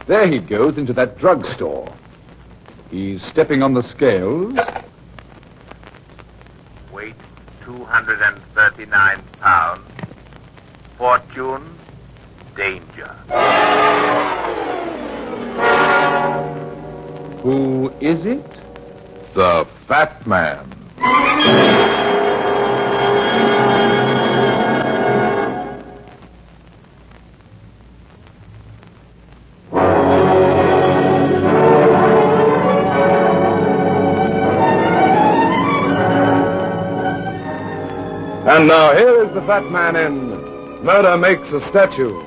There he goes into that drugstore. He's stepping on the scales. Weight 239 pounds. Fortune, danger. Who is it? The Fat Man. And now here is the Fat Man in Murder Makes a Statue.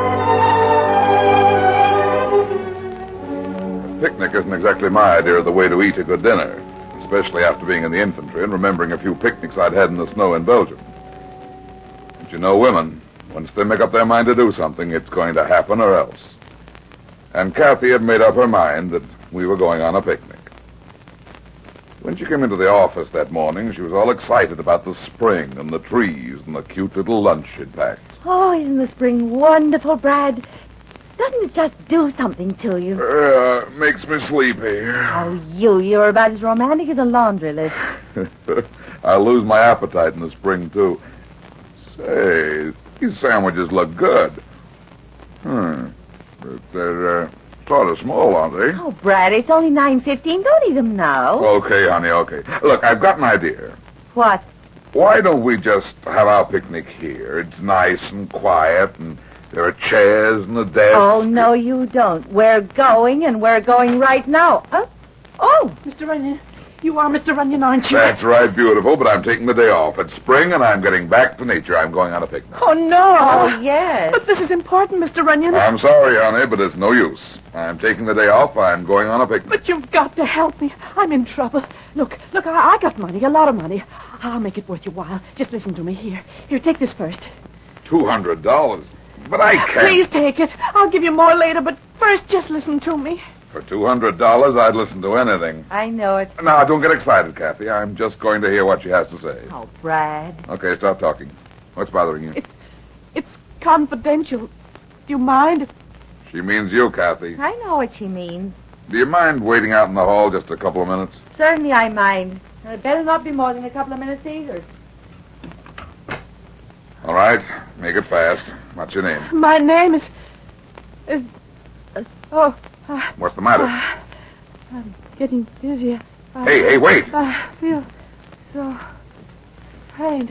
A picnic isn't exactly my idea of the way to eat a good dinner, especially after being in the infantry and remembering a few picnics I'd had in the snow in Belgium. But you know women, once they make up their mind to do something, it's going to happen or else. And Kathy had made up her mind that we were going on a picnic. When she came into the office that morning, she was all excited about the spring and the trees and the cute little lunch she'd packed. Oh, isn't the spring wonderful, Brad? Doesn't it just do something to you? Makes me sleepy. Oh, you're about as romantic as a laundry list. I lose my appetite in the spring, too. Say, these sandwiches look good. But they're sort of small, aren't they? Oh, Brad, it's only 9:15. Don't eat them now. Okay, honey, okay. Look, I've got an idea. What? Why don't we just have our picnic here? It's nice and quiet, and there are chairs and a desk. Oh, no, you don't. We're going, and we're going right now. Oh, Mr. Runyon. You are Mr. Runyon, aren't you? That's right, beautiful, but I'm taking the day off. It's spring, and I'm getting back to nature. I'm going on a picnic. Oh, no. Oh, yes. But this is important, Mr. Runyon. I'm sorry, honey, but it's no use. I'm taking the day off. I'm going on a picnic. But you've got to help me. I'm in trouble. Look, I got money, a lot of money. I'll make it worth your while. Just listen to me. Here, take this first. $200? But I can't. Please take it. I'll give you more later, but first just listen to me. For $200, I'd listen to anything. I know it. Now, don't get excited, Kathy. I'm just going to hear what she has to say. Oh, Brad. Okay, stop talking. What's bothering you? It's confidential. Do you mind? She means you, Kathy. I know what she means. Do you mind waiting out in the hall just a couple of minutes? Certainly I mind. It better not be more than a couple of minutes either. All right, make it fast. What's your name? My name is... What's the matter? I'm getting dizzy. Hey, wait. I feel so faint.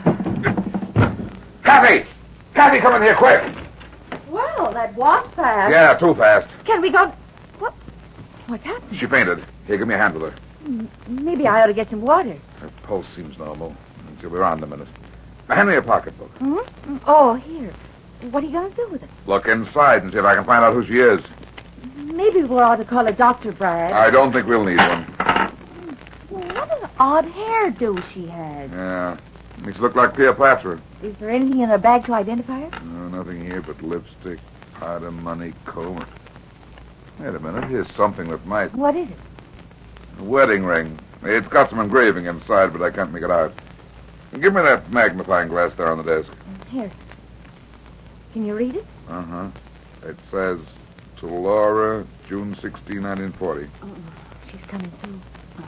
Kathy! Kathy, come in here quick. Well, that was fast. Yeah, too fast. Can we go... What's happened? She fainted. Here, give me a hand with her. Maybe I ought to get some water. Her pulse seems normal. She'll be around in a minute. Hand me your pocketbook. Hmm? Oh, here. What are you going to do with it? Look inside and see if I can find out who she is. Maybe we ought to call a doctor, Brad. I don't think we'll need one. What an odd hairdo she had. Yeah. Makes it look like Cleopatra. Is there anything in her bag to identify her? No, nothing here but lipstick, powder, money, comb. Wait a minute. Here's something that might... What is it? A wedding ring. It's got some engraving inside, but I can't make it out. Give me that magnifying glass there on the desk. Here. Can you read it? Uh-huh. It says, to Laura, June 16, 1940. Oh, she's coming through.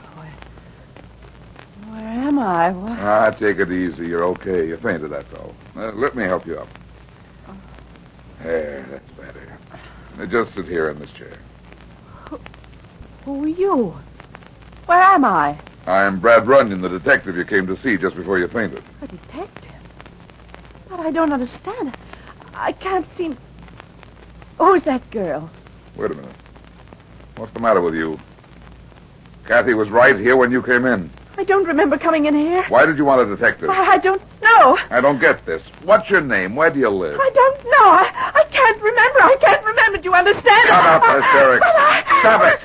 Where am I? Take it easy. You're okay. You fainted, that's all. Let me help you up. There, that's better. Now, just sit here in this chair. Who are you? Where am I? I'm Brad Runyon, the detective you came to see just before you fainted. A detective? But I don't understand. I can't seem... Who's that girl? Wait a minute. What's the matter with you? Kathy was right here when you came in. I don't remember coming in here. Why did you want a detective? I don't know. I don't get this. What's your name? Where do you live? I don't know. I can't remember. I can't remember. Do you understand? Shut up, hysterics. Stop it.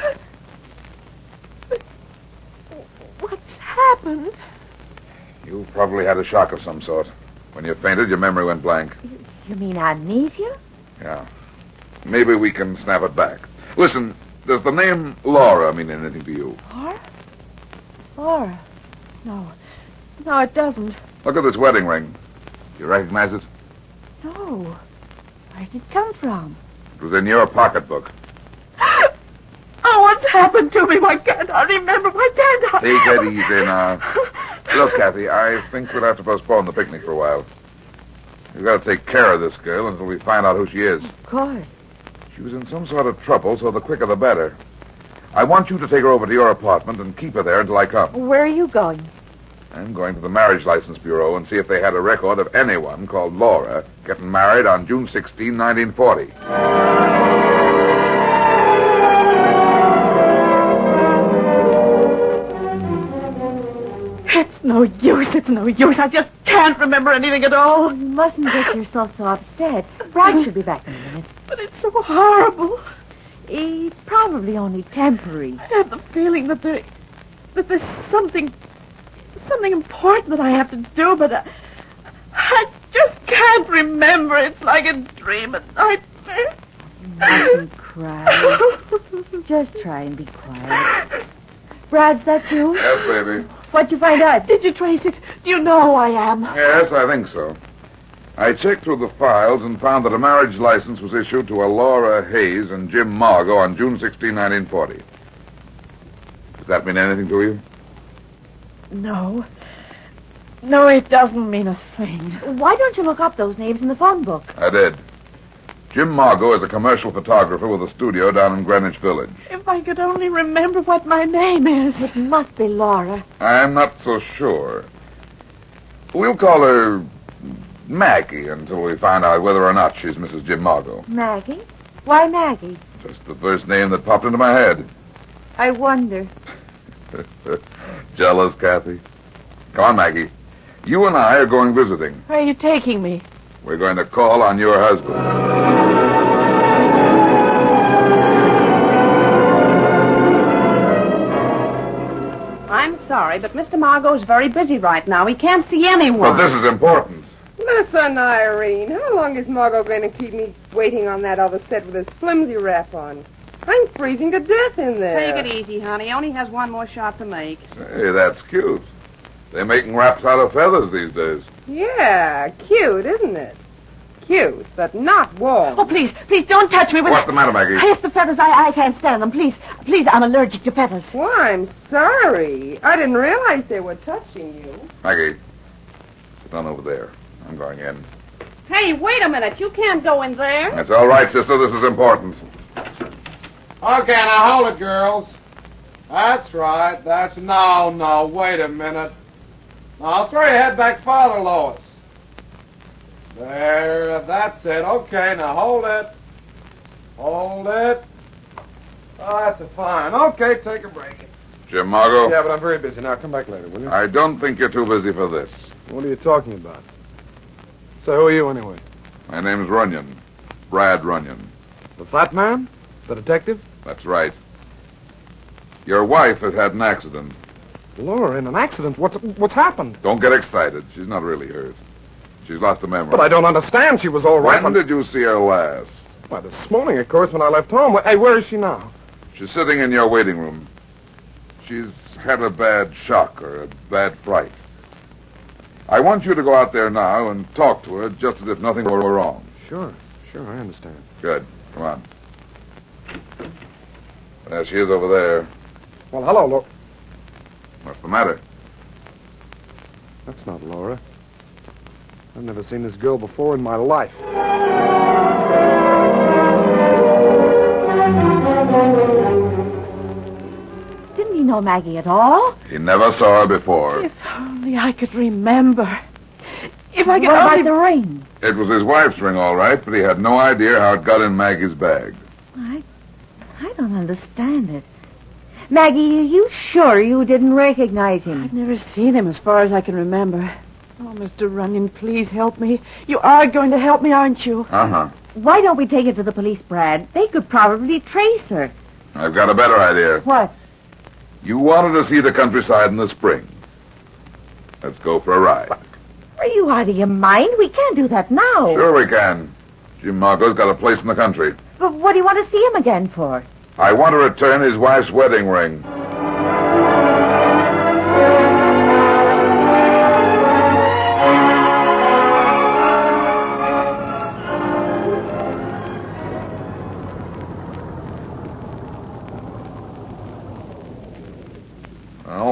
What's happened? You probably had a shock of some sort. When you fainted, your memory went blank. You mean amnesia? Yeah. Maybe we can snap it back. Listen, does the name Laura mean anything to you? Laura? No, it doesn't. Look at this wedding ring. Do you recognize it? No. Where did it come from? It was in your pocketbook. Oh, what's happened to me? Why can't I remember? Why can't I? Take it easy now. Look, Kathy, I think we'll have to postpone the picnic for a while. We've got to take care of this girl until we find out who she is. Of course. She was in some sort of trouble, so the quicker the better. I want you to take her over to your apartment and keep her there until I come. Where are you going? I'm going to the Marriage License Bureau and see if they had a record of anyone called Laura getting married on June 16, 1940. It's no use. It's no use. I just can't remember anything at all. You mustn't get yourself so upset. Brad should be back in a minute. But it's so horrible. It's probably only temporary. I have the feeling that there's something important that I have to do, but I just can't remember. It's like a dream, a nightmare. You mustn't cry. Just try and be quiet. Brad, is that you? Yes, baby. What'd you find out? Did you trace it? Do you know who I am? Yes, I think so. I checked through the files and found that a marriage license was issued to a Laura Hayes and Jim Margot on June 16, 1940. Does that mean anything to you? No. No, it doesn't mean a thing. Why don't you look up those names in the phone book? I did. Jim Margot is a commercial photographer with a studio down in Greenwich Village. If I could only remember what my name is. It must be Laura. I'm not so sure. We'll call her Maggie until we find out whether or not she's Mrs. Jim Margot. Maggie? Why Maggie? Just the first name that popped into my head. I wonder. Jealous, Kathy? Come on, Maggie. You and I are going visiting. Where are you taking me? We're going to call on your husband. I'm sorry, but Mr. Margot's very busy right now. He can't see anyone. But this is important. Listen, Irene, how long is Margot going to keep me waiting on that other set with this flimsy wrap on? I'm freezing to death in there. Take it easy, honey. He only has one more shot to make. Hey, that's cute. They're making wraps out of feathers these days. Yeah, cute, isn't it? Cute, but not warm. Oh, please, don't touch me with... What's the matter, Maggie? It's the feathers. I can't stand them. Please, I'm allergic to feathers. Well, I'm sorry. I didn't realize they were touching you. Maggie, sit down over there. I'm going in. Hey, wait a minute. You can't go in there. That's all right, sister. This is important. Okay, now hold it, girls. That's right. No, wait a minute. Now, throw your head back farther, Lois. There, that's it. Okay, now hold it. Hold it. Oh, that's fine. Okay, take a break. Jim Margot? Yeah, but I'm very busy. Now, come back later, will you? I don't think you're too busy for this. What are you talking about? So who are you, anyway? My name's Runyon. Brad Runyon. The fat man? The detective? That's right. Your wife has had an accident. Laura, in an accident? What's happened? Don't get excited. She's not really hurt. She's lost her memory. But I don't understand. She was all right. When did you see her last? Why, this morning, of course, when I left home. Hey, where is she now? She's sitting in your waiting room. She's had a bad shock or a bad fright. I want you to go out there now and talk to her just as if nothing were wrong. Sure, I understand. Good. Come on. There she is over there. Well, hello, Laura. What's the matter? That's not Laura. I've never seen this girl before in my life. Didn't he know Maggie at all? He never saw her before. If only I could remember. If I could What only... about the ring? It was his wife's ring, all right, but he had no idea how it got in Maggie's bag. I don't understand it. Maggie, are you sure you didn't recognize him? I've never seen him as far as I can remember. Oh, Mr. Runyon, please help me. You are going to help me, aren't you? Uh-huh. Why don't we take it to the police, Brad? They could probably trace her. I've got a better idea. What? You wanted to see the countryside in the spring. Let's go for a ride. Are you out of your mind? We can't do that now. Sure we can. Jim Margot's got a place in the country. But what do you want to see him again for? I want to return his wife's wedding ring.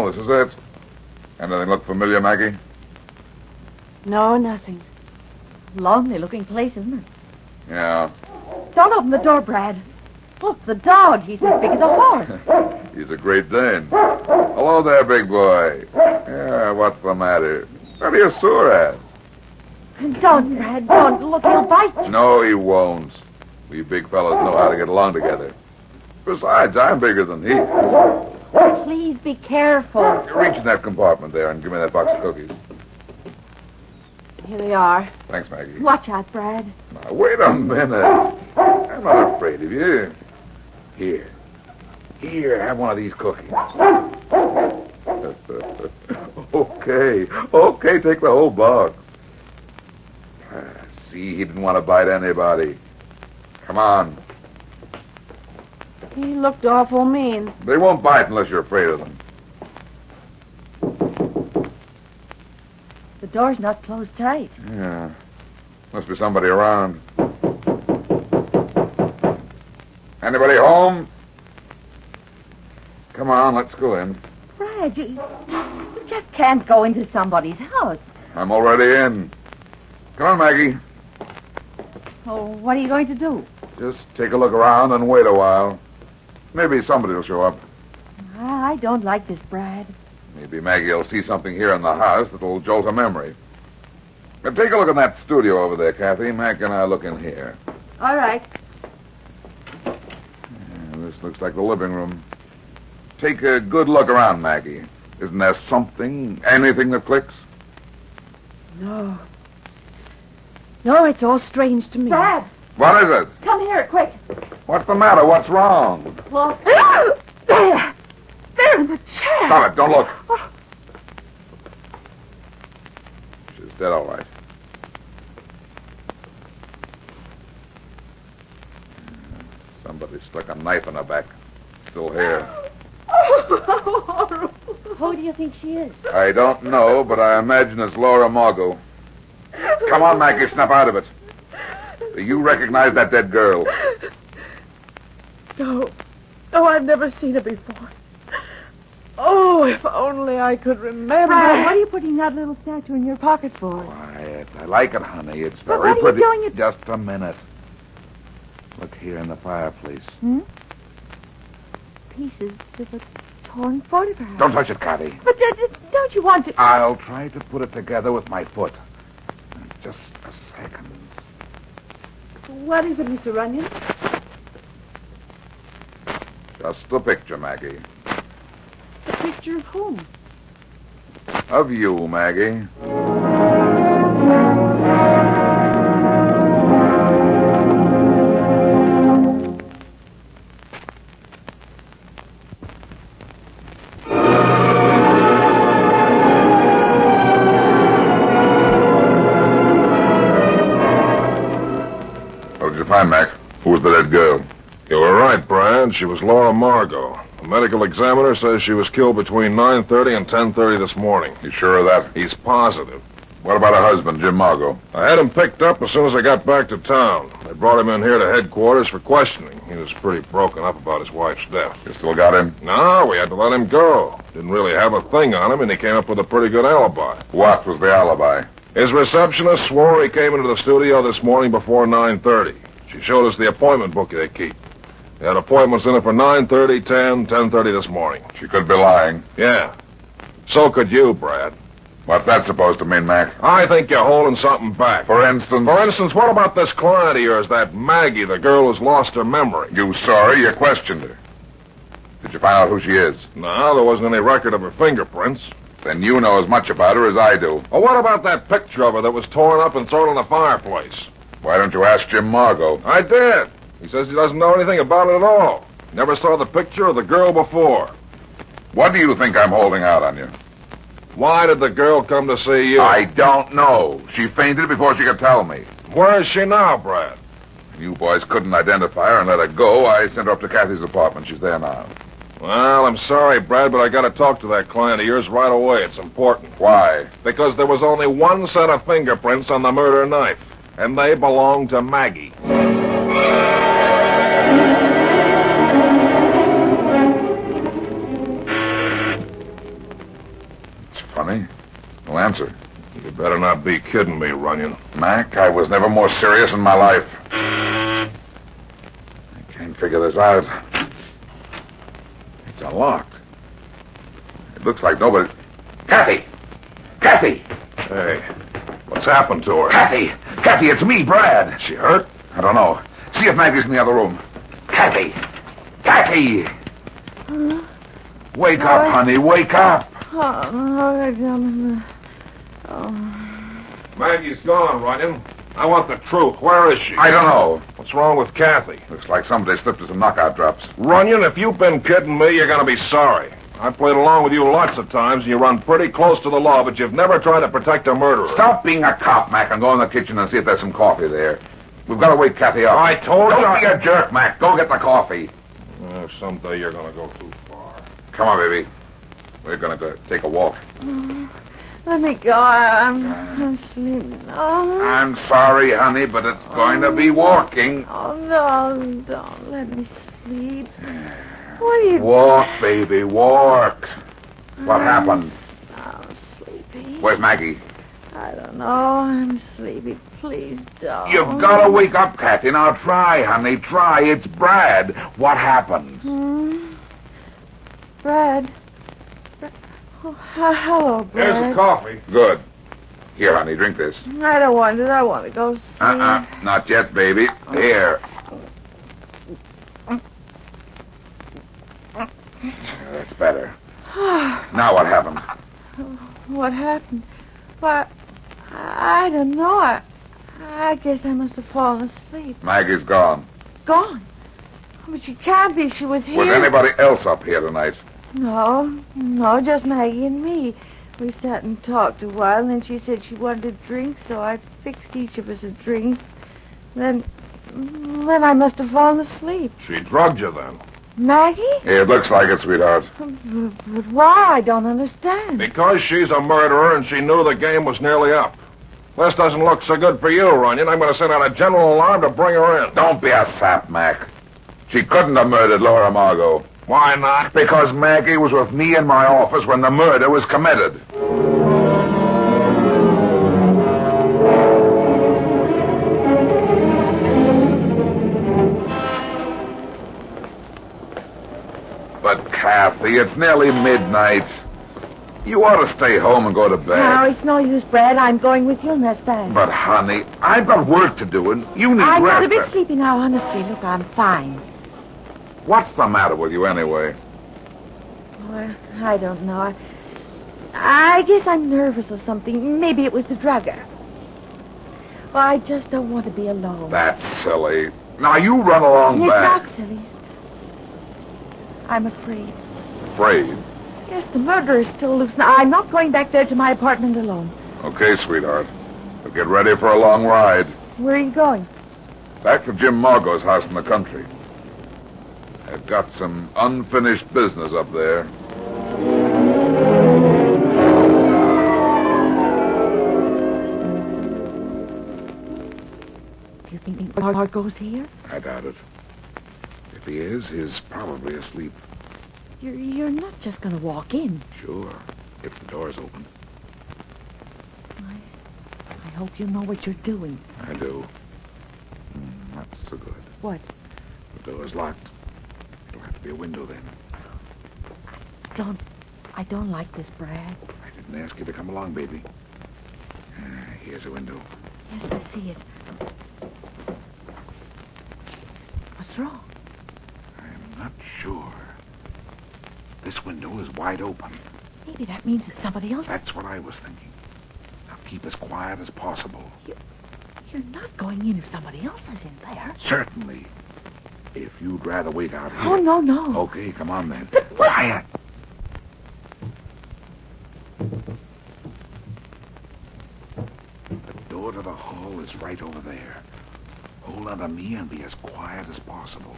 this is it. Anything look familiar, Maggie? No, nothing. Lonely looking place, isn't it? Yeah. Don't open the door, Brad. Look, the dog. He's as big as a horse. He's a Great Dane. Hello there, big boy. Yeah, what's the matter? What are you sore at? Don't, Brad, don't. Look, he'll bite you. No, he won't. We big fellas know how to get along together. Besides, I'm bigger than he is. Please be careful. Reach in that compartment there and give me that box of cookies. Here they are. Thanks, Maggie. Watch out, Brad. Now, wait a minute. I'm not afraid of you. Here. Here, have one of these cookies. Okay, take the whole box. See, he didn't want to bite anybody. Come on. He looked awful mean. They won't bite unless you're afraid of them. The door's not closed tight. Yeah. Must be somebody around. Anybody home? Come on, let's go in. Brad, you just can't go into somebody's house. I'm already in. Come on, Maggie. Oh, what are you going to do? Just take a look around and wait a while. Maybe somebody will show up. I don't like this, Brad. Maybe Maggie will see something here in the house that'll jolt her memory. Now, take a look in that studio over there, Kathy. Mac and I look in here. All right. Yeah, this looks like the living room. Take a good look around, Maggie. Isn't there something, anything that clicks? No. No, it's all strange to me. Brad, What is it? come here, quick. What's the matter? What's wrong? Look. There in the chair. Stop it. Don't look. She's dead, all right. Somebody stuck a knife in her back. Still here. Who do you think she is? I don't know, but I imagine it's Laura Margot. Come on, Maggie, snap out of it. Do you recognize that dead girl? No, I've never seen her before. Oh, if only I could remember. Brad, what are you putting that little statue in your pocket for? Quiet. I like it, honey. It's But very what are pretty. you doing? Just a minute. Look here in the fireplace. Pieces of a torn photograph. Don't touch it, Kathy. But don't you want to... I'll try to put it together with my foot. Just a second. What is it, Mr. Runyon? Just a picture, Maggie. A picture of whom? Of you, Maggie. What did you find, Mac? Who was the dead girl? You were right, Brad. She was Laura Margot. The medical examiner says she was killed between 9:30 and 10:30 this morning. You sure of that? He's positive. What about her husband, Jim Margot? I had him picked up as soon as I got back to town. They brought him in here to headquarters for questioning. He was pretty broken up about his wife's death. You still got him? No, we had to let him go. Didn't really have a thing on him, and he came up with a pretty good alibi. What was the alibi? His receptionist swore he came into the studio this morning before 9:30. She showed us the appointment book they keep. They had appointments in it for 9:30, 10, 10:30 this morning. She could be lying. Yeah. So could you, Brad. What's that supposed to mean, Mac? I think you're holding something back. For instance? For instance, what about this client of yours, that Maggie, the girl who's lost her memory? You saw her, you questioned her. Did you find out who she is? No, there wasn't any record of her fingerprints. Then you know as much about her as I do. Well, what about that picture of her that was torn up and thrown in the fireplace? Why don't you ask Jim Margot? I did. He says he doesn't know anything about it at all. Never saw the picture of the girl before. What do you think I'm holding out on you? Why did the girl come to see you? I don't know. She fainted before she could tell me. Where is she now, Brad? You boys couldn't identify her and let her go. I sent her up to Kathy's apartment. She's there now. Well, I'm sorry, Brad, but I got to talk to that client of yours right away. It's important. Why? Because there was only one set of fingerprints on the murder knife, and they belonged to Maggie. be kidding me, Runyon. Mac, I was never more serious in my life. I can't figure this out. It's unlocked. It looks like nobody... Kathy! Kathy! Hey, what's happened to her? Kathy! Kathy, it's me, Brad. She hurt? I don't know. See if Maggie's in the other room. Kathy! Kathy! Wake up, honey. Wake up. Maggie's gone, Runyon. I want the truth. Where is she? I don't know. What's wrong with Kathy? Looks like somebody slipped her some knockout drops. Runyon, if you've been kidding me, you're going to be sorry. I played along with you lots of times, and you run pretty close to the law, but you've never tried to protect a murderer. Stop being a cop, Mac, and go in the kitchen and see if there's some coffee there. We've got to wake Kathy up. I told you... Don't be a jerk, Mac. Go get the coffee. Someday you're going to go too far. Come on, baby. We're going to go take a walk. Let me go. I'm sleeping. Oh. I'm sorry, honey, but it's going to be walking. Oh, no, don't let me sleep. What are you... Walk, baby, walk. What happened? I'm sleepy. Where's Maggie? I don't know. I'm sleepy. Please don't. You've got to wake up, Kathy. Now try, honey, try. It's Brad. What happened? Brad. Oh, hello, Brad. Here's the coffee. Good. Here, honey, drink this. I don't want it. I want to go sleep. Not yet, baby. Here. That's better. Now what happened? What happened? What? I don't know. I guess I must have fallen asleep. Maggie's gone. Gone? But she can't be. She was here. Was anybody else up here tonight? No, just Maggie and me. We sat and talked a while, and then she said she wanted a drink, so I fixed each of us a drink. Then I must have fallen asleep. She drugged you then. Maggie? Yeah, it looks like it, sweetheart. But why? I don't understand. Because she's a murderer and she knew the game was nearly up. This doesn't look so good for you, Runyon. I'm going to send out a general alarm to bring her in. Don't be a sap, Mac. She couldn't have murdered Laura Margot. Why not? Because Maggie was with me in my office when the murder was committed. But, Kathy, it's nearly midnight. You ought to stay home and go to bed. No, it's no use, Brad. I'm going with you, and that's bad. But, honey, I've got work to do, and you need I'm rest. not a bit sleepy now, honestly. Look, I'm fine. What's the matter with you, anyway? Well, I don't know. I guess I'm nervous or something. Maybe it was the drugger. Well, I just don't want to be alone. That's silly. Now, you run along It's back. not silly. I'm afraid. Afraid? Yes, the murderer is still loose. Now, I'm not going back there to my apartment alone. Okay, sweetheart. But get ready for a long ride. Where are you going? Back to Jim Margot's house in the country. I've got some unfinished business up there. Do you think Margot's here? I doubt it. If he is, he's probably asleep. You're not just going to walk in. Sure, if the door's open. I hope you know what you're doing. I do. Not so good. What? The door's locked. It'll have to be a window then. I don't like this, Brad. I didn't ask you to come along, baby. Here's a window. Yes, I see it. What's wrong? I'm not sure. This window is wide open. Maybe that means that somebody else... That's what I was thinking. Now keep as quiet as possible. You're not going in if somebody else is in there. Certainly. If you'd rather wait out here. Oh, no. Okay, come on then. But what... Quiet. The door to the hall is right over there. Hold on to me and be as quiet as possible.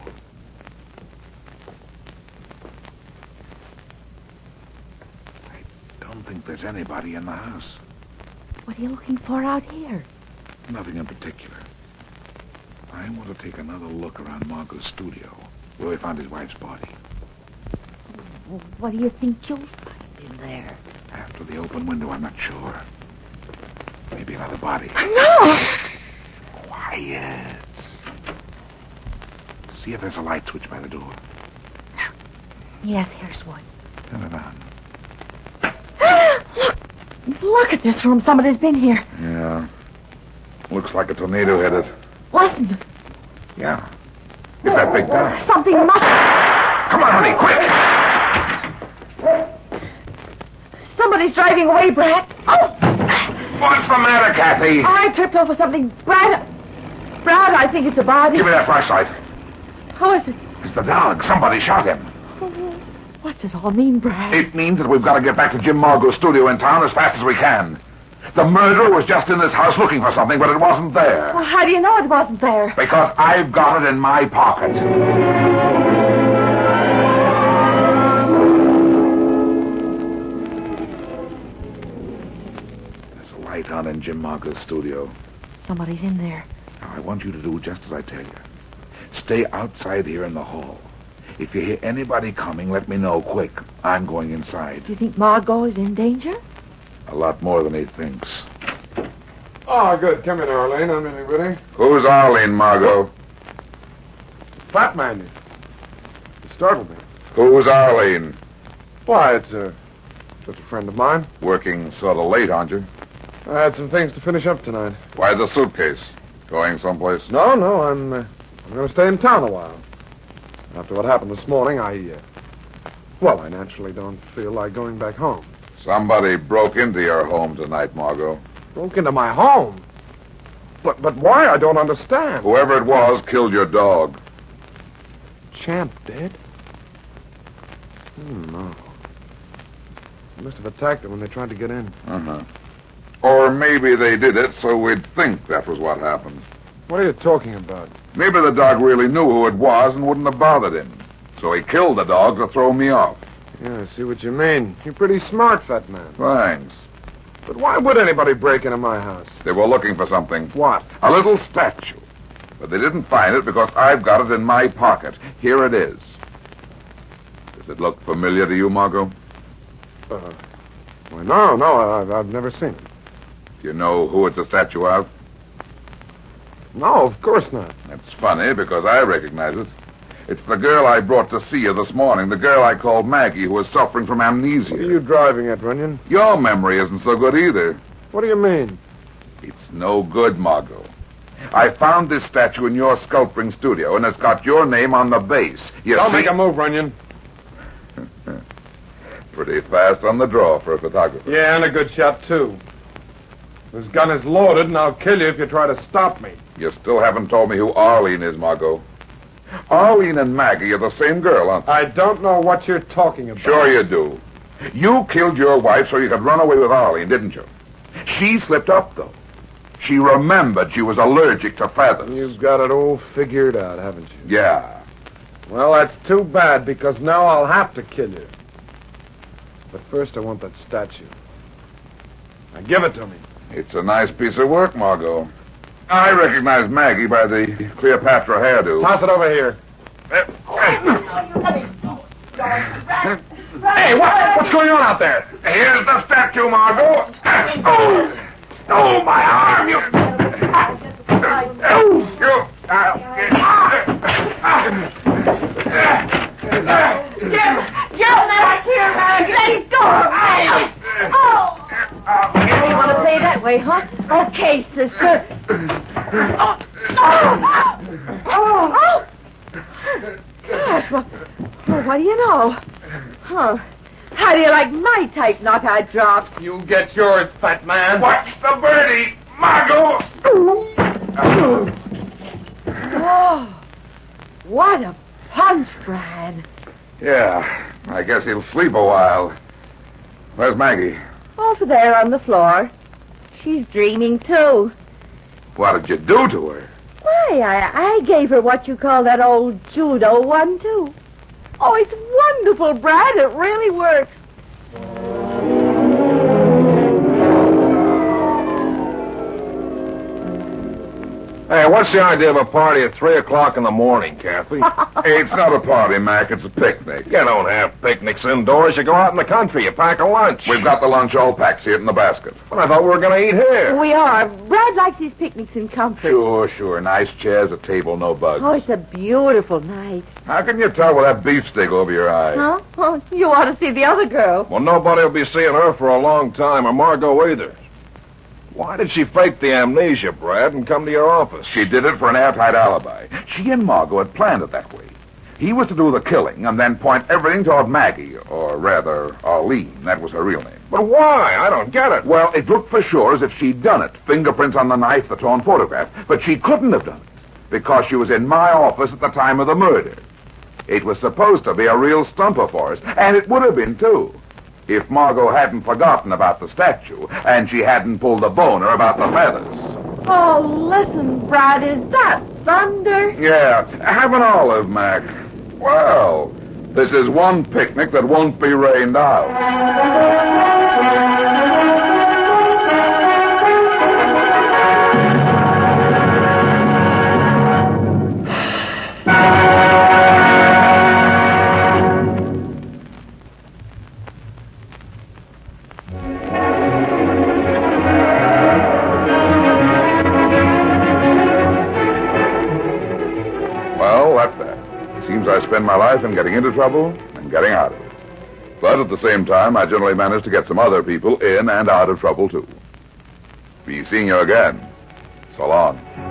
I don't think there's anybody in the house. What are you looking for out here? Nothing in particular. I want to take another look around Margot's studio, where we found his wife's body. What do you think you'll find in there? After the open window, I'm not sure. Maybe another body. No! Quiet. See if there's a light switch by the door. Yes, here's one. Turn it on. Look at this room. Somebody's been here. Yeah. Looks like a tornado hit it. Listen. Yeah. It's that big guy. Something must... Come on, honey, quick! Somebody's driving away, Brad. Oh! What's the matter, Kathy? I tripped over something. Brad, I think it's a body. Give me that flashlight. How is it? It's the dog. Somebody shot him. What's it all mean, Brad? It means that we've got to get back to Jim Margot's studio in town as fast as we can. The murderer was just in this house looking for something, but it wasn't there. Well, how do you know it wasn't there? Because I've got it in my pocket. There's a light on in Jim Margot's studio. Somebody's in there. Now, I want you to do just as I tell you. Stay outside here in the hall. If you hear anybody coming, let me know quick. I'm going inside. Do you think Margot is in danger? A lot more than he thinks. Oh, good. Come in, Arlene. I'm nearly ready. Who's Arlene, Margot? Fat man. You startled me. Who's Arlene? Why, it's just a friend of mine. Working sort of late, aren't you? I had some things to finish up tonight. Why the suitcase? Going someplace? No, I'm going to stay in town a while. After what happened this morning, I naturally don't feel like going back home. Somebody broke into your home tonight, Margot. Broke into my home? But why? I don't understand. Whoever it was killed your dog. Champ dead? No. They must have attacked him when they tried to get in. Uh-huh. Or maybe they did it so we'd think that was what happened. What are you talking about? Maybe the dog really knew who it was and wouldn't have bothered him. So he killed the dog to throw me off. Yeah, I see what you mean. You're pretty smart, fat man. Thanks. But why would anybody break into my house? They were looking for something. What? A little statue. But they didn't find it because I've got it in my pocket. Here it is. Does it look familiar to you, Margot? Well, no, I've never seen it. Do you know who it's a statue of? No, of course not. That's funny because I recognize it. It's the girl I brought to see you this morning, the girl I called Maggie, who was suffering from amnesia. What are you driving at, Runyon? Your memory isn't so good either. What do you mean? It's no good, Margot. I found this statue in your sculpting studio, and it's got your name on the base. Don't make a move, Runyon. Pretty fast on the draw for a photographer. Yeah, and a good shot, too. This gun is loaded, and I'll kill you if you try to stop me. You still haven't told me who Arlene is, Margot. Arlene and Maggie are the same girl, aren't they? I don't know what you're talking about. Sure you do. You killed your wife so you could run away with Arlene, didn't you? She slipped up, though. She remembered she was allergic to feathers. You've got it all figured out, haven't you? Yeah. Well, that's too bad, because now I'll have to kill you. But first I want that statue. Now give it to me. It's a nice piece of work, Margot. I recognize Maggie by the Cleopatra hairdo. Toss it over here. Hey, what's going on out there? Here's the statue, Margot. Oh, my arm. You. Jim, they're here, man. Let it go. Oh. You want to play that way, huh? Okay, sister. Gosh, well, what do you know? Huh. How do you like my type knockout drops? You get yours, fat man. Watch the birdie, Margot. Oh, what a punch, Brad. Yeah, I guess he'll sleep a while. Where's Maggie? Over there on the floor. She's dreaming, too. What did you do to her? Why, I gave her what you call that old judo one, too. Oh, it's wonderful, Brad. It really works. Hey, what's the idea of a party at 3 o'clock in the morning, Kathy? It's not a party, Mac. It's a picnic. You don't have picnics indoors. You go out in the country. You pack a lunch. We've got the lunch all packed. See it in the basket. Well, I thought we were going to eat here. We are. Brad likes his picnics in comfort. Sure. Nice chairs, a table, no bugs. Oh, it's a beautiful night. How can you tell with that beefsteak over your eye? Huh? Oh, you ought to see the other girl. Well, nobody will be seeing her for a long time, or Margot either. Why did she fake the amnesia, Brad, and come to your office? She did it for an airtight alibi. She and Margot had planned it that way. He was to do the killing and then point everything toward Maggie, or rather, Arlene. That was her real name. But why? I don't get it. Well, it looked for sure as if she'd done it. Fingerprints on the knife, the torn photograph. But she couldn't have done it, because she was in my office at the time of the murder. It was supposed to be a real stumper for us, and it would have been, too, if Margot hadn't forgotten about the statue, and she hadn't pulled a boner about the feathers. Oh, listen, Brad, is that thunder? Yeah, have an olive, Mac. Well, this is one picnic that won't be rained out. I spend my life in getting into trouble and getting out of it. But at the same time, I generally manage to get some other people in and out of trouble, too. Be seeing you again. So long.